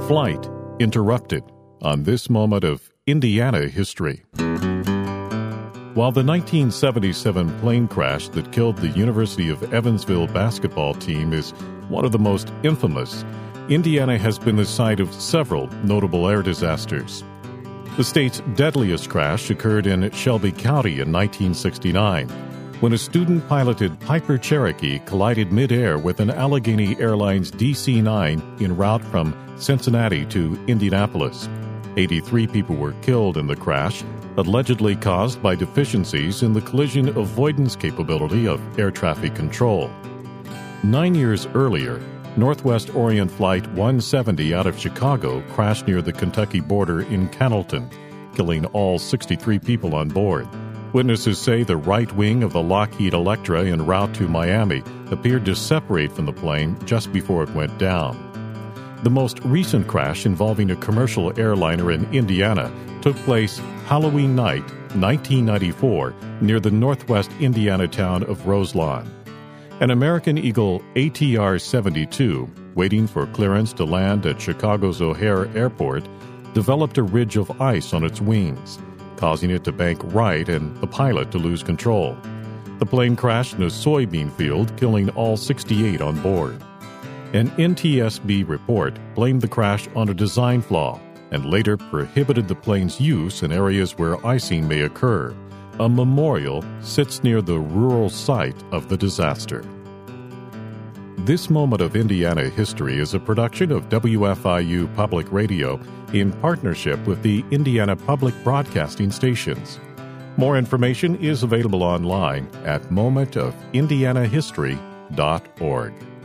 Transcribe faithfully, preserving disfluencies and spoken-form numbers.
Flight interrupted on this moment of Indiana history. While the nineteen seventy-seven plane crash that killed the University of Evansville basketball team is one of the most infamous, Indiana has been the site of several notable air disasters. The state's deadliest crash occurred in Shelby County in nineteen sixty-nine, when a student-piloted Piper Cherokee collided midair with an Allegheny Airlines D C nine en route from Cincinnati to Indianapolis. eighty-three people were killed in the crash, allegedly caused by deficiencies in the collision avoidance capability of air traffic control. Nine years earlier, Northwest Orient Flight one seventy out of Chicago crashed near the Kentucky border in Cannelton, killing all sixty-three people on board. Witnesses say the right wing of the Lockheed Electra en route to Miami appeared to separate from the plane just before it went down. The most recent crash involving a commercial airliner in Indiana took place Halloween night, nineteen ninety-four, near the northwest Indiana town of Roselawn. An American Eagle A T R seventy-two, waiting for clearance to land at Chicago's O'Hare Airport, developed a ridge of ice on its wings, causing it to bank right and the pilot to lose control. The plane crashed in a soybean field, killing all sixty-eight on board. An N T S B report blamed the crash on a design flaw and later prohibited the plane's use in areas where icing may occur. A memorial sits near the rural site of the disaster. This Moment of Indiana History is a production of W F I U Public Radio in partnership with the Indiana Public Broadcasting Stations. More information is available online at moment of indiana history dot org.